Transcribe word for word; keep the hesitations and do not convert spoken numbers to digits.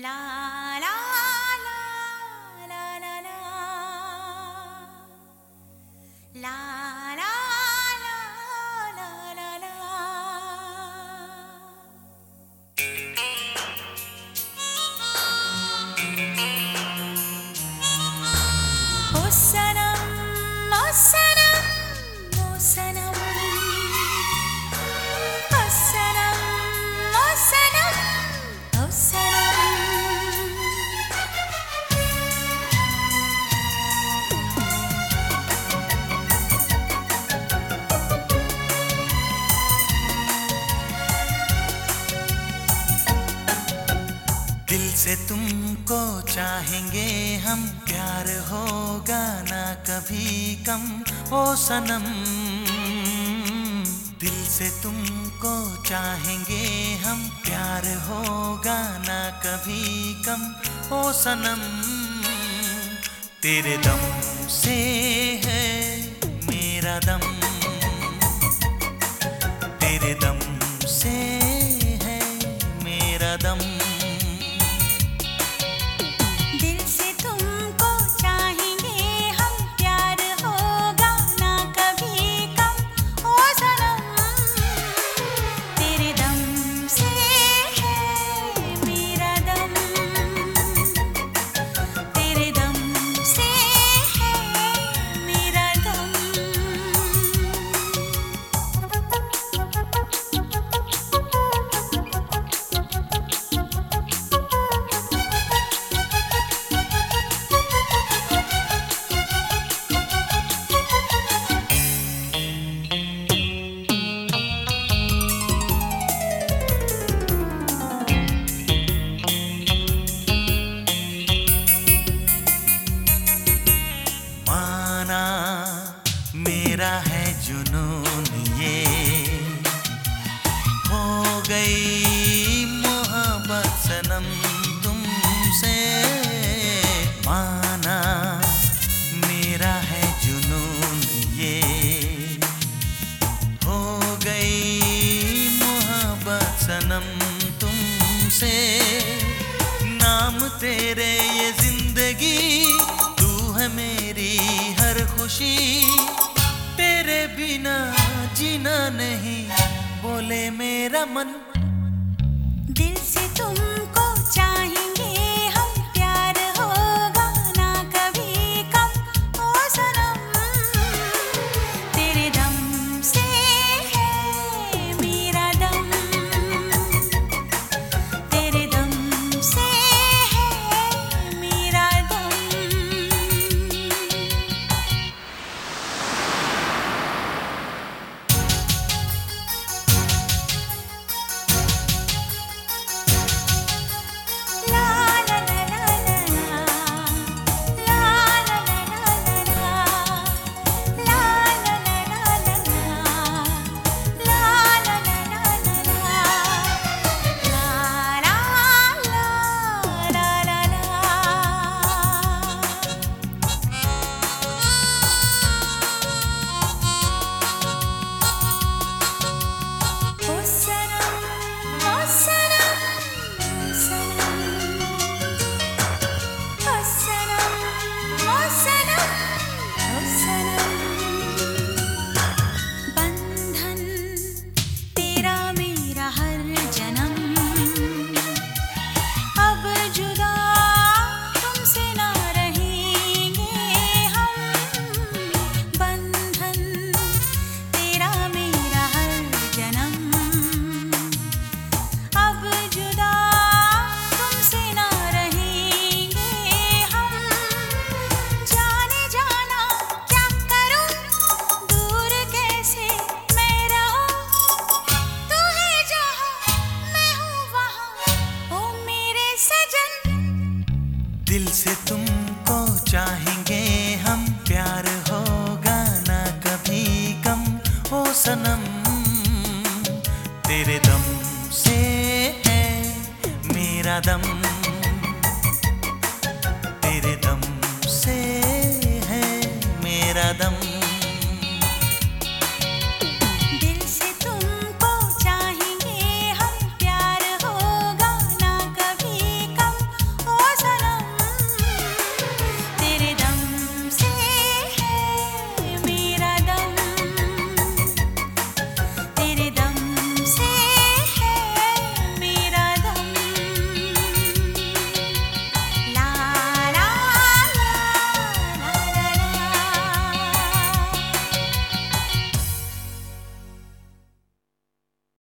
ला ला ला ला ला ला ला ला ला ला ला ला। ओ सनम ओ सनम ओ सनम ओ सनम ओ सनम ओ सनम। दिल से तुमको चाहेंगे हम, प्यार होगा ना कभी कम ओ सनम। दिल से तुमको चाहेंगे हम, प्यार होगा ना कभी कम ओ सनम। तेरे दम से है मेरा दम, तेरे दम से है मेरा दम। मेरा है जुनून ये, हो गई मोहब्बत सनम तुमसे। माना मेरा है जुनून ये, हो गई मोहब्बत सनम तुमसे। नाम तेरे ये जिंदगी, तू है मेरी हर खुशी। तेरे बिना जीना नहीं बोले मेरा मन,